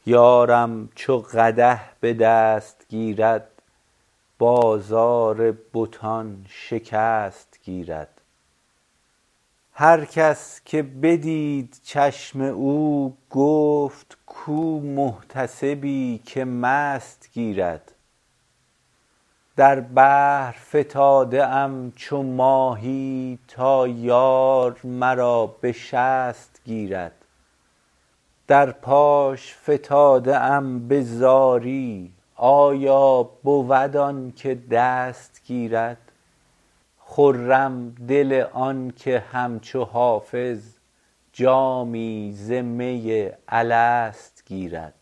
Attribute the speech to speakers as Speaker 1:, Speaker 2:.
Speaker 1: یارم چو قدح به دست گیرد بازار بتان شکست گیرد. هر کس که بدید چشم او گفت کو محتسبی که مست گیرد. در بحر فتاده ام چو ماهی تا یار مرا به شست گیرد. در پاش فتاده ام به زاری آیا بود آن که دست گیرد. خرم دل آن که همچو حافظ جامی ز می الست گیرد.